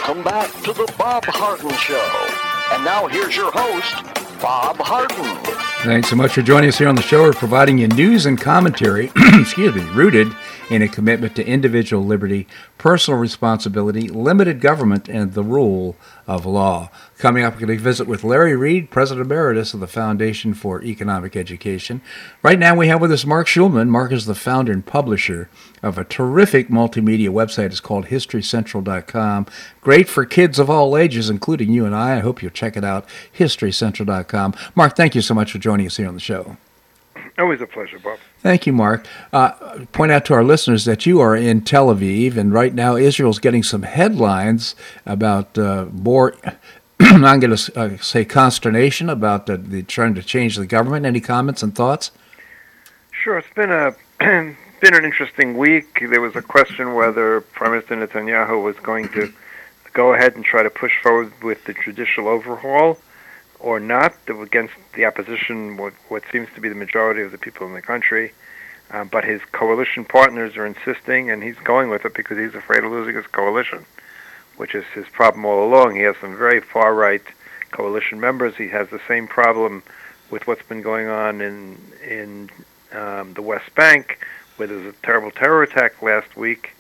Welcome back to the Bob Harden Show. And now here's your host, Bob Harden. Thanks so much for joining us here on the show. We're providing you news and commentary, rooted in a commitment to individual liberty, personal responsibility, limited government, and the rule of law. Coming up, we're going to visit with Larry Reed, President Emeritus of the Foundation for Economic Education. Right now we have with us Mark Schulman. Mark is the founder and publisher of a terrific multimedia website. It's called HistoryCentral.com. Great for kids of all ages, including you and I. I hope you'll check it out, HistoryCentral.com. Mark, thank you so much for joining us here on the show. Always a pleasure, Bob. Thank you, Mark. Point out to our listeners that you are in Tel Aviv, and right now Israel's getting some headlines about more, I'm going to say consternation about the trying to change the government. Any comments and thoughts? Sure. It's been been an interesting week. There was a question whether Prime Minister Netanyahu was going to go ahead and try to push forward with the judicial overhaul or not, against the opposition, what seems to be the majority of the people in the country. But his coalition partners are insisting, and he's going with it because he's afraid of losing his coalition, which is his problem all along. He has some very far-right coalition members. He has the same problem with what's been going on in the West Bank, where there was a terrible terror attack last week.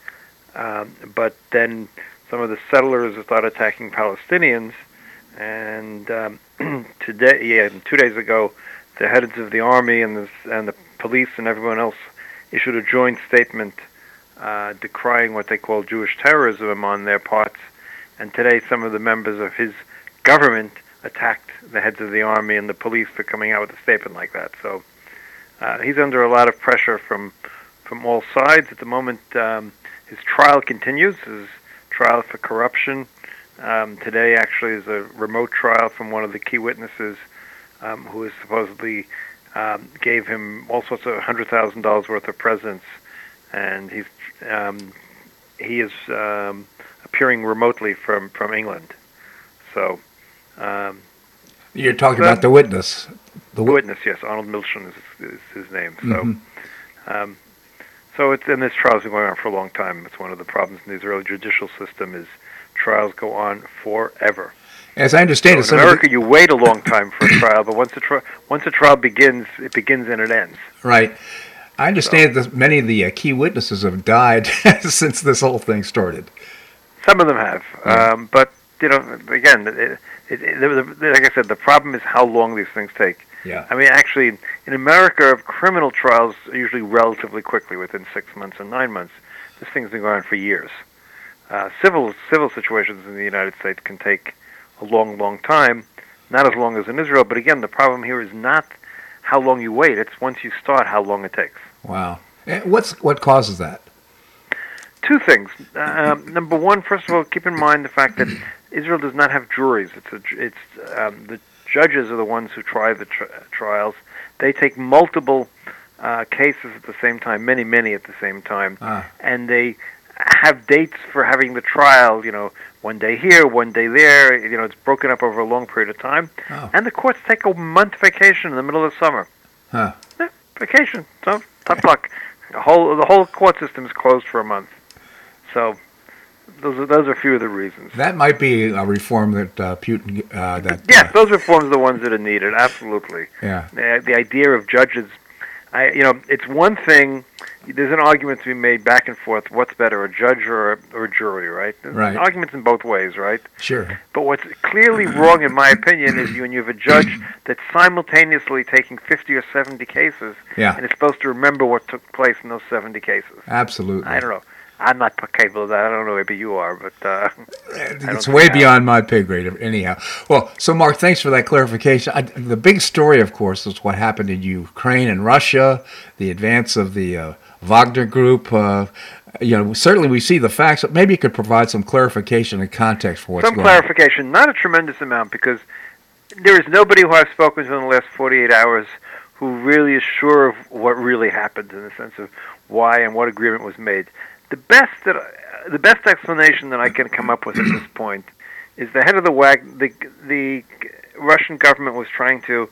But then some of the settlers have started attacking Palestinians, and today, 2 days ago, the heads of the army and the police and everyone else issued a joint statement decrying what they call Jewish terrorism on their parts. And today, some of the members of his government attacked the heads of the army and the police for coming out with a statement like that. So he's under a lot of pressure from all sides at the moment. His trial continues. His trial for corruption. Today actually is a remote trial from one of the key witnesses who is supposedly gave him all sorts of $100,000 worth of presents, and he is appearing remotely from England. So you're talking about the witness. The witness, yes, Arnold Milchan is his name. So so it's, and this trial's been going on for a long time. It's one of the problems in the Israeli judicial system is trials go on forever. As I understand it, in America, you wait a long time for a trial, but once a trial begins, it begins and it ends. Right. I understand that many of the key witnesses have died since this whole thing started. Some of them have, but again, like I said, the problem is how long these things take. Yeah. I mean, actually, in America, criminal trials are usually relatively quickly, within 6 months and 9 months. This thing's been going on for years. Civil situations in the United States can take a long, long time, not as long as in Israel. But again, the problem here is not how long you wait; it's once you start, how long it takes. Wow. What causes that? Two things. Number one, first of all, keep in mind the fact that Israel does not have juries. It's the judges are the ones who try the trials. They take multiple cases at the same time, many at the same time, and they have dates for having the trial, one day here, one day there. It's broken up over a long period of time. Oh. And the courts take a month vacation in the middle of the summer. Huh. Yeah, vacation. So, tough luck. The whole court system is closed for a month. So, those are a few of the reasons. That might be a reform that Putin... yes, those reforms are the ones that are needed, absolutely. Yeah. The idea of judges... it's one thing. There's an argument to be made back and forth. What's better, a judge or a jury, right? There's right. Arguments in both ways, right? Sure. But what's clearly wrong, in my opinion, is when you have a judge that's simultaneously taking 50 or 70 cases, and is supposed to remember what took place in those 70 cases. Absolutely. I don't know. I'm not capable of that. I don't know. Maybe you are, but it's way beyond my pay grade. Anyhow, well, so Mark, thanks for that clarification. The big story, of course, is what happened in Ukraine and Russia, the advance of the Wagner Group. Certainly we see the facts, but maybe you could provide some clarification and context for what's going on. Some clarification, not a tremendous amount, because there is nobody who I've spoken to in the last 48 hours who really is sure of what really happened in the sense of why and what agreement was made. The best explanation that I can come up with at this point is the head of the Russian government was trying to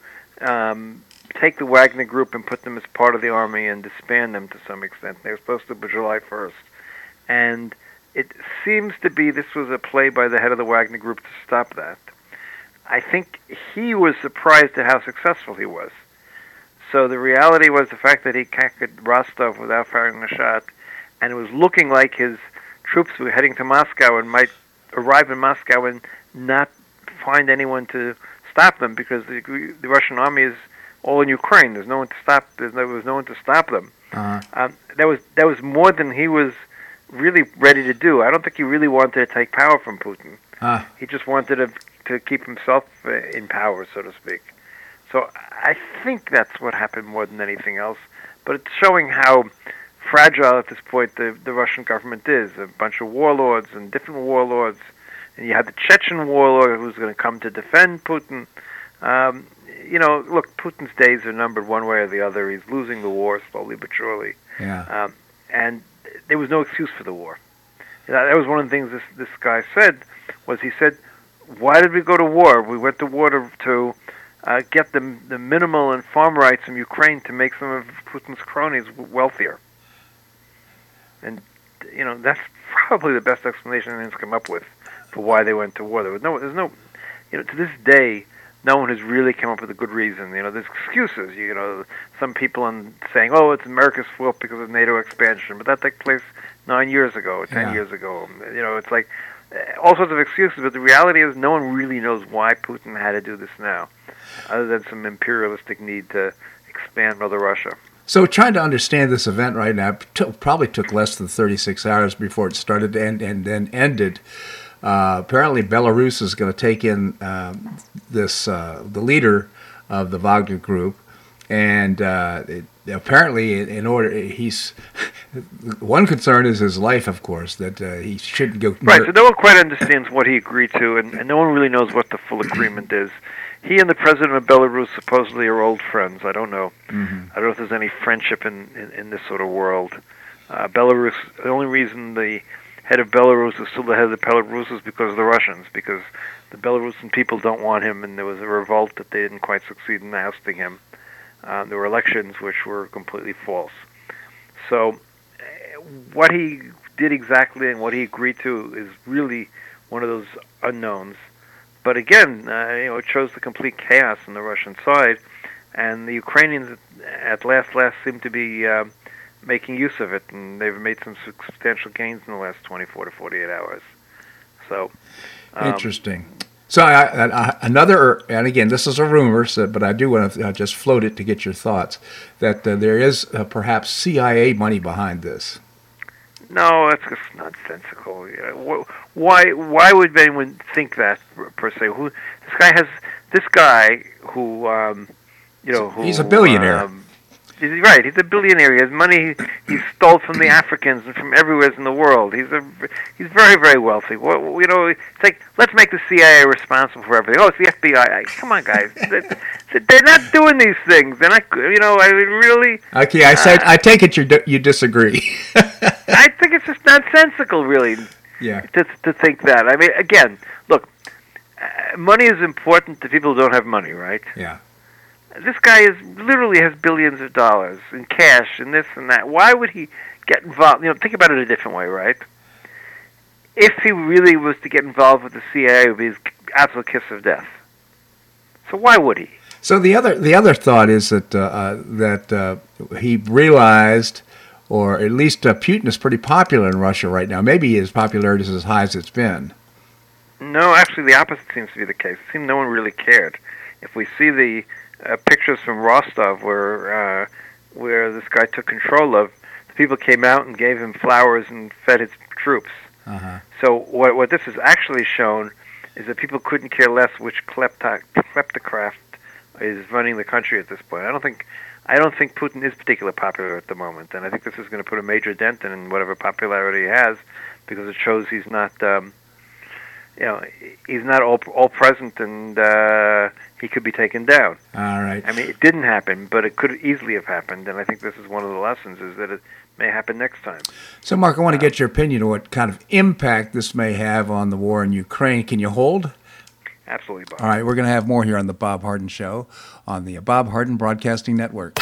take the Wagner Group and put them as part of the army and disband them to some extent. They were supposed to be July 1st. And it seems to be this was a play by the head of the Wagner Group to stop that. I think he was surprised at how successful he was. So the reality was the fact that he conquered Rostov without firing a shot, and it was looking like his troops were heading to Moscow and might arrive in Moscow and not find anyone to stop them, because the Russian army is all in Ukraine. There's no one to stop. There was no one to stop them. That was more than he was really ready to do. I don't think he really wanted to take power from Putin. He just wanted to keep himself in power, so to speak. So I think that's what happened more than anything else. But it's showing how fragile at this point the Russian government is. A bunch of warlords and different warlords. And you had the Chechen warlord who's going to come to defend Putin. Look, Putin's days are numbered one way or the other. He's losing the war slowly but surely. Yeah. And there was no excuse for the war. That was one of the things this guy said, was he said, why did we go to war? We went to war to get the minimal and farm rights in Ukraine to make some of Putin's cronies wealthier. And, that's probably the best explanation anyone's come up with for why they went to war. There's no, to this day, no one has really come up with a good reason. There's excuses. Some people saying, oh, it's America's fault because of NATO expansion, but that took place 9 years ago, or 10 years ago. It's like all sorts of excuses, but the reality is no one really knows why Putin had to do this now, other than some imperialistic need to expand Mother Russia. So trying to understand this event right now probably took less than 36 hours before it started and then ended. Apparently, Belarus is going to take in the leader of the Wagner Group, and apparently, in order, he's one concern is his life, of course, that he shouldn't go. Right. So no one quite understands what he agreed to, and no one really knows what the full agreement is. He and the president of Belarus supposedly are old friends. I don't know. Mm-hmm. I don't know if there's any friendship in this sort of world. Belarus. The only reason the head of Belarus is still the head of the Belarus is because of the Russians, because the Belarusian people don't want him, and there was a revolt that they didn't quite succeed in ousting him. There were elections which were completely false. So what he did exactly and what he agreed to is really one of those unknowns. But again, it shows the complete chaos on the Russian side, and the Ukrainians at last seem to be making use of it, and they've made some substantial gains in the last 24 to 48 hours. So interesting. So another, and again, this is a rumor, but I do want to just float it to get your thoughts, that there is perhaps CIA money behind this. No, that's just nonsensical. Why would anyone think that per se? This guy who he's a billionaire. He's right. He's a billionaire. He has money he stole from the Africans and from everywhere in the world. He's very, very wealthy. It's like, let's make the CIA responsible for everything. Oh, it's the FBI. Come on, guys. They're not doing these things. They're not. Really. Okay, I take it you disagree. I think it's just nonsensical, really. Yeah. To think that. I mean, again, look, money is important to people who don't have money, right? Yeah. This guy literally has billions of dollars in cash and this and that. Why would he get involved? Think about it a different way, right? If he really was to get involved with the CIA, it would be his absolute kiss of death. So why would he? So the other thought is that he realized, or at least Putin is pretty popular in Russia right now. Maybe his popularity is as high as it's been. No, actually, the opposite seems to be the case. It seems no one really cared. If we see the pictures from Rostov where this guy took control of, the people came out and gave him flowers and fed his troops. Uh-huh. So what this has actually shown is that people couldn't care less which kleptocrat is running the country at this point. I don't think Putin is particularly popular at the moment, and I think this is going to put a major dent in whatever popularity he has, because it shows he's not he's not all present, and he could be taken down. All right. I mean, it didn't happen, but it could easily have happened, and I think this is one of the lessons, is that it may happen next time. So, Mark, I want to get your opinion on what kind of impact this may have on the war in Ukraine. Can you hold? Absolutely, Bob. All right, we're going to have more here on The Bob Harden Show on the Bob Harden Broadcasting Network.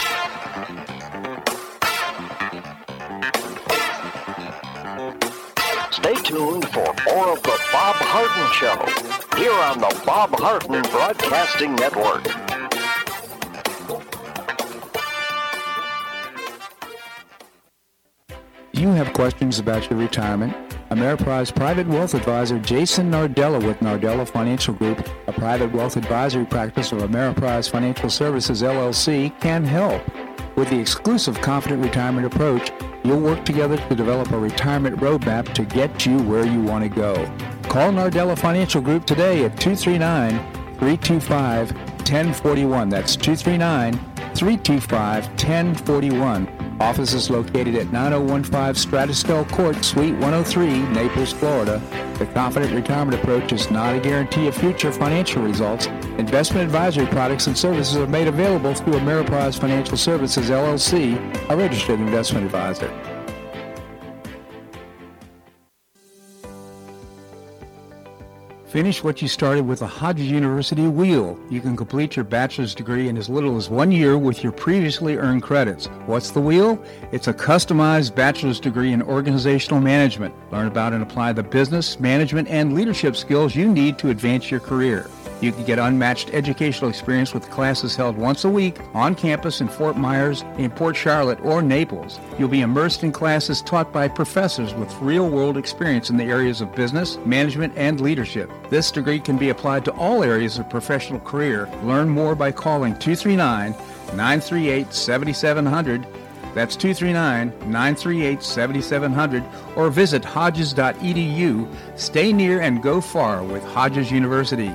Stay tuned for more of the Bob Harden Show here on the Bob Harden Broadcasting Network. You have questions about your retirement? Ameriprise Private Wealth Advisor Jason Nardella with Nardella Financial Group, a private wealth advisory practice of Ameriprise Financial Services, LLC, can help. With the exclusive Confident Retirement Approach, you'll work together to develop a retirement roadmap to get you where you want to go. Call Nardella Financial Group today at 239-325-1041. That's 239-325-1041. Office is located at 9015 Stratosdale Court, Suite 103, Naples, Florida. The Confident Retirement Approach is not a guarantee of future financial results. Investment advisory products and services are made available through Ameriprise Financial Services, LLC, a registered investment advisor. Finish what you started with a Hodges University Wheel. You can complete your bachelor's degree in as little as 1 year with your previously earned credits. What's the Wheel? It's a customized bachelor's degree in organizational management. Learn about and apply the business, management, and leadership skills you need to advance your career. You can get unmatched educational experience with classes held once a week on campus in Fort Myers, in Port Charlotte, or Naples. You'll be immersed in classes taught by professors with real-world experience in the areas of business, management, and leadership. This degree can be applied to all areas of professional career. Learn more by calling 239-938-7700. That's 239-938-7700, or visit hodges.edu. Stay near and go far with Hodges University.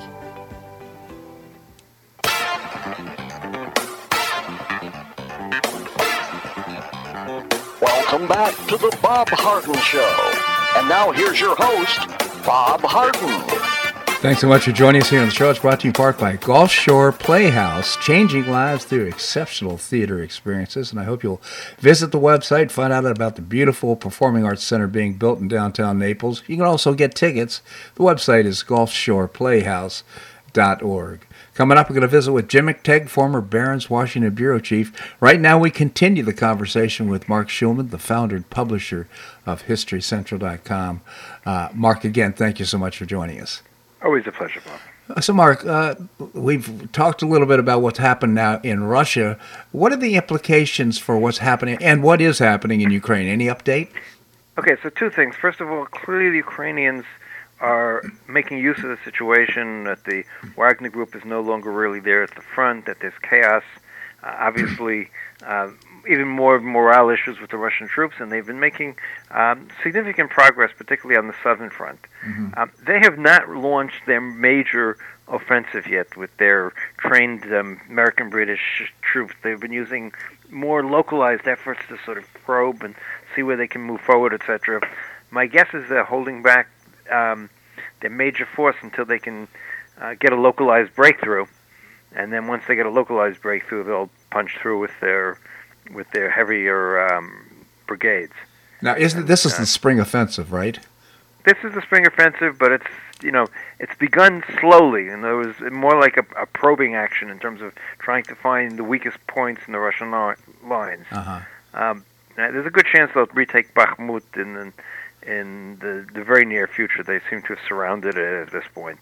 Welcome back to the Bob Harden Show. And now here's your host, Bob Harden. Thanks so much for joining us here on the show. It's brought to you in part by Gulf Shore Playhouse, changing lives through exceptional theater experiences. And I hope you'll visit the website, find out about the beautiful Performing Arts Center being built in downtown Naples. You can also get tickets. The website is gulfshoreplayhouse.org. Coming up, we're going to visit with Jim McTague, former Barron's Washington Bureau Chief. Right now, we continue the conversation with Mark Schulman, the founder and publisher of HistoryCentral.com. Mark, again, thank you so much for joining us. Always a pleasure, Bob. So, Mark, we've talked a little bit about what's happened now in Russia. What are the implications for what's happening and what is happening in Ukraine? Any update? Okay, so two things. First of all, clearly the Ukrainians are making use of the situation, that the Wagner Group is no longer really there at the front, that there's chaos. Obviously, even more morale issues with the Russian troops, and they've been making significant progress, particularly on the southern front. Mm-hmm. They have not launched their major offensive yet with their trained American-British troops. They've been using more localized efforts to sort of probe and see where they can move forward, etc. My guess is they're holding back their major force until they can get a localized breakthrough, and then once they get a localized breakthrough, they'll punch through with their heavier brigades. Now, this is the spring offensive, right? This is the spring offensive, but it's begun slowly, and it was more like a probing action in terms of trying to find the weakest points in the Russian lines. Uh-huh. There's a good chance they'll retake Bakhmut in the very near future. They seem to have surrounded it at this point.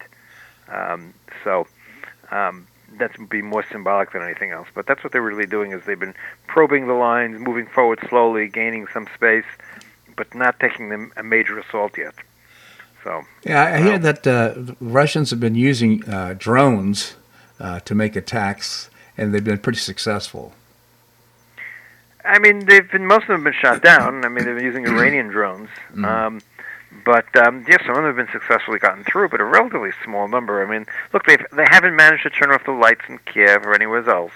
That would be more symbolic than anything else. But that's what they're really doing, is they've been probing the lines, moving forward slowly, gaining some space, but not taking them a major assault yet. So yeah, I hear that Russians have been using drones to make attacks, and they've been pretty successful. I mean, most of them have been shot down. I mean, they've been using Iranian drones. Mm-hmm. But some of them have been successfully gotten through, but a relatively small number. I mean, look, they haven't managed to turn off the lights in Kiev or anywhere else.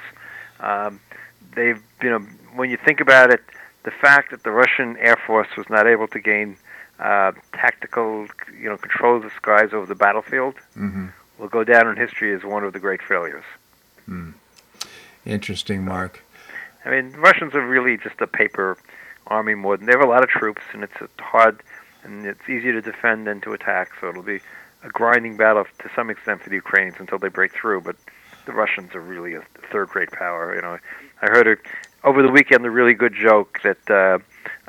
When you think about it, the fact that the Russian Air Force was not able to gain tactical, control of the skies over the battlefield, mm-hmm. will go down in history as one of the great failures. Interesting, Mark. I mean, Russians are really just a paper army more than they have a lot of troops, and it's hard. And it's easier to defend than to attack, so it'll be a grinding battle to some extent for the Ukrainians until they break through. But the Russians are really a third-rate power. I heard over the weekend a really good joke that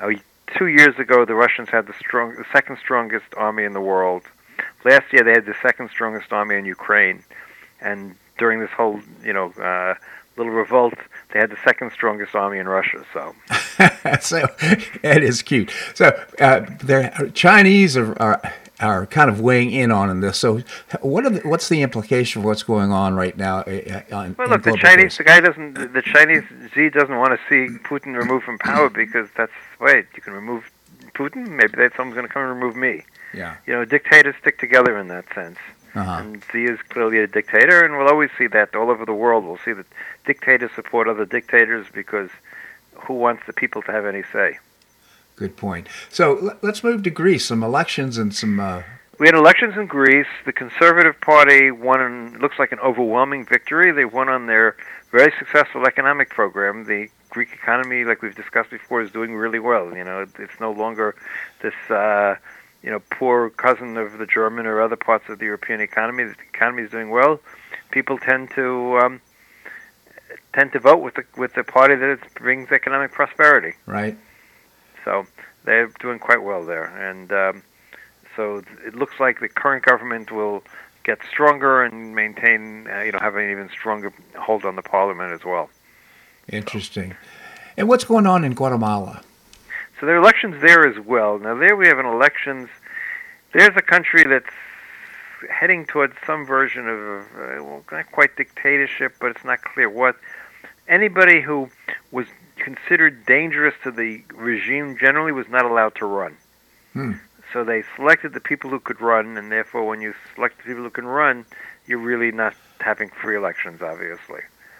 2 years ago, the Russians had the second strongest army in the world. Last year, they had the second strongest army in Ukraine, and during this whole, little revolt, they had the second strongest army in Russia. So, so it is cute. So the Chinese are kind of weighing in on this. So, what's the implication of what's going on right now? Well, look, the Chinese Xi doesn't want to see Putin removed from power because you can remove Putin. Maybe someone's going to come and remove me. Yeah. Dictators stick together in that sense. Uh-huh. And Xi is clearly a dictator, and we'll always see that all over the world. We'll see that dictators support other dictators because who wants the people to have any say? Good point. So let's move to Greece. Some elections and some... We had elections in Greece. The Conservative Party won, looks like an overwhelming victory. They won on their very successful economic program. The Greek economy, like we've discussed before, is doing really well. It's no longer this... poor cousin of the German or other parts of the European economy. The economy is doing well. People tend to vote with the party that brings economic prosperity. Right. So they're doing quite well there, and so it looks like the current government will get stronger and maintain, have an even stronger hold on the parliament as well. Interesting. And what's going on in Guatemala? So there are elections there as well. Now there we have elections. There's a country that's heading towards some version of, not quite dictatorship, but it's not clear what. Anybody who was considered dangerous to the regime generally was not allowed to run. So they selected the people who could run, and therefore when you select the people who can run, you're really not having free elections, obviously.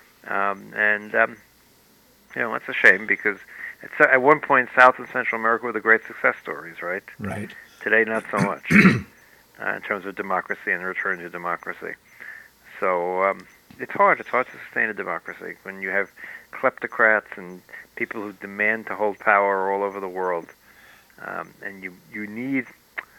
That's a shame because at one point, South and Central America were the great success stories, right? Right. Today, not so much in terms of democracy and return to democracy. So it's hard. It's hard to sustain a democracy when you have kleptocrats and people who demand to hold power all over the world. And you need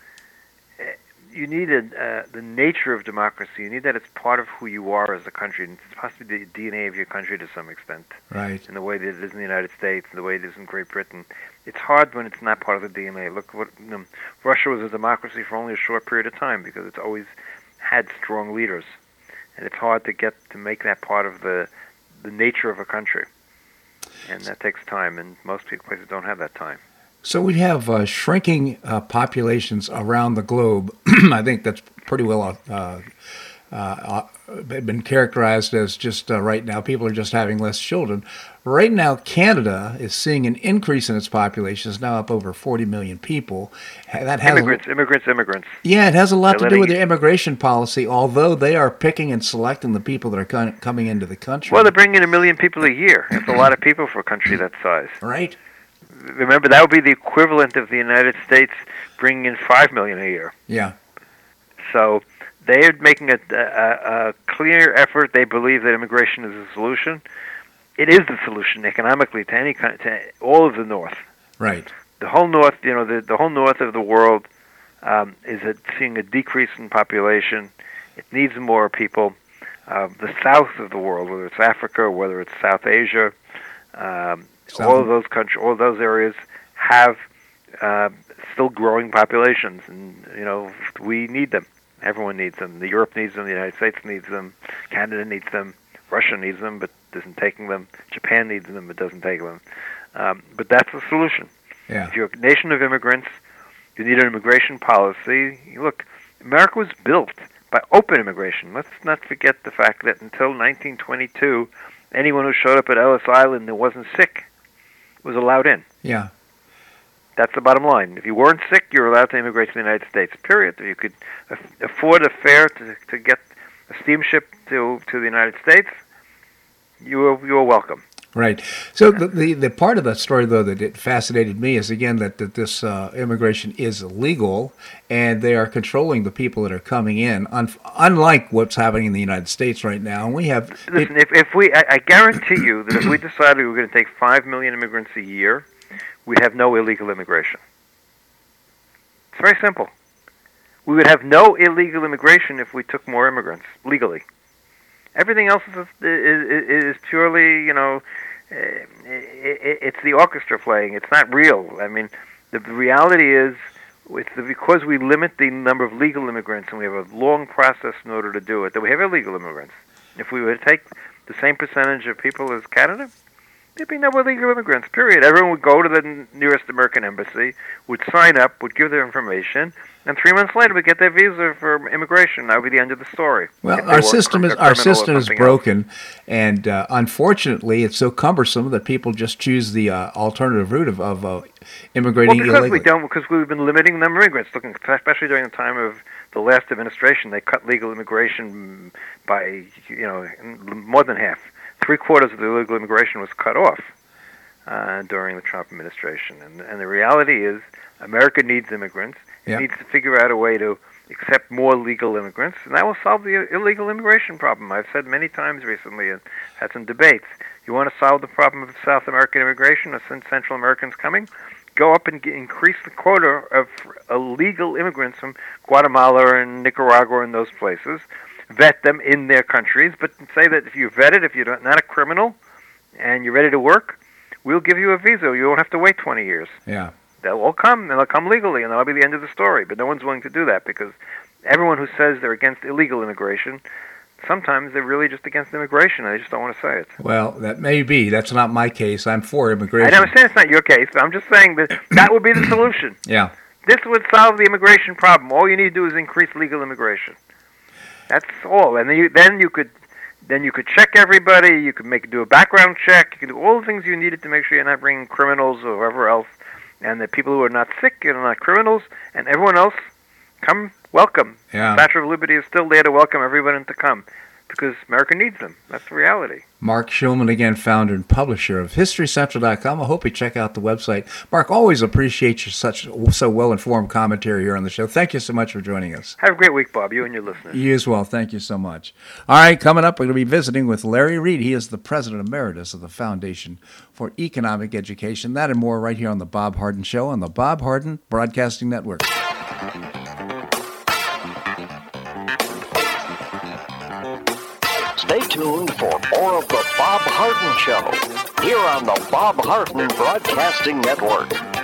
the nature of democracy. You need that it's part of who you are as a country. And it's possibly the DNA of your country to some extent. Right. In the way that it is in the United States, in the way it is in Great Britain. It's hard when it's not part of the DNA. Look, Russia was a democracy for only a short period of time because it's always had strong leaders. And it's hard to make that part of the nature of a country. And that takes time, and most places don't have that time. So we have shrinking populations around the globe. I think that's pretty well been characterized as just right now people are just having less children. Right now, Canada is seeing an increase in its population. It's now up over 40 million people. That has immigrants. Yeah, it has a lot to do with their immigration policy, although they are picking and selecting the people that are coming into the country. Well, they're bringing in 1 million people a year. It's a lot of people for a country that size. Right. Remember, that would be the equivalent of the United States bringing in 5 million a year. Yeah. So they're making a clear effort. They believe that immigration is the solution. It is the solution economically to all of the North. Right. The whole North, the whole North of the world is seeing a decrease in population. It needs more people. The South of the world, whether it's Africa or whether it's South Asia, all of those countries, all of those areas have still growing populations, and we need them. Everyone needs them. Europe needs them. The United States needs them. Canada needs them. Russia needs them, but isn't taking them. Japan needs them, but doesn't take them. But that's the solution. Yeah. If you're a nation of immigrants, you need an immigration policy. Look, America was built by open immigration. Let's not forget the fact that until 1922, anyone who showed up at Ellis Island that wasn't sick was allowed in. Yeah. That's the bottom line. If you weren't sick, you were allowed to immigrate to the United States, period. If you could afford a fare to get a steamship to the United States, you were welcome. Right. So the part of that story, though, that it fascinated me is, again, that this immigration is illegal, and they are controlling the people that are coming in, unlike what's happening in the United States right now. And we have... Listen, I guarantee you that if we decided we were going to take 5 million immigrants a year, we'd have no illegal immigration. It's very simple. We would have no illegal immigration if we took more immigrants legally. Everything else is purely, it's the orchestra playing. It's not real. I mean, The reality is, because we limit the number of legal immigrants and we have a long process in order to do it, that we have illegal immigrants. If we were to take the same percentage of people as Canada, there'd be no illegal immigrants, period. Everyone would go to the nearest American embassy, would sign up, would give their information, and 3 months later would get their visa for immigration. That would be the end of the story. Well, our system is broken, and unfortunately, it's so cumbersome that people just choose the alternative route of immigrating illegally. Because we've been limiting the number of immigrants. Looking, especially during the time of the last administration, they cut legal immigration by more than half. 3/4 of the illegal immigration was cut off during the Trump administration. And the reality is, America needs immigrants. It needs to figure out a way to accept more legal immigrants, and that will solve the illegal immigration problem. I've said many times recently and had some debates. You want to solve the problem of South American immigration or Central Americans coming? Go up and increase the quota of illegal immigrants from Guatemala and Nicaragua and those places. Vet them in their countries, but say that if you're vetted, if you're not a criminal, and you're ready to work, we'll give you a visa. You won't have to wait 20 years. Yeah. They'll all come, and they'll come legally, and that'll be the end of the story. But no one's willing to do that because everyone who says they're against illegal immigration, sometimes they're really just against immigration, and they just don't want to say it. Well, that may be. That's not my case. I'm for immigration. I understand it's not your case. I'm just saying that would be the solution. Yeah. This would solve the immigration problem. All you need to do is increase legal immigration. That's all. And then you could check everybody. You could do a background check. You could do all the things you needed to make sure you're not bringing criminals or whoever else, and the people who are not sick and are not criminals, and everyone else, come welcome. Yeah. The Statue of Liberty is still there to welcome everyone to come because America needs them. That's the reality. Mark Schulman, again, founder and publisher of HistoryCentral.com. I hope you check out the website. Mark, always appreciate your so well-informed commentary here on the show. Thank you so much for joining us. Have a great week, Bob, you and your listeners. You as well. Thank you so much. All right, coming up, we're going to be visiting with Larry Reed. He is the president emeritus of the Foundation for Economic Education. That and more right here on The Bob Harden Show on the Bob Harden Broadcasting Network. Stay tuned for more of The Bob Harden Show here on the Bob Harden Broadcasting Network.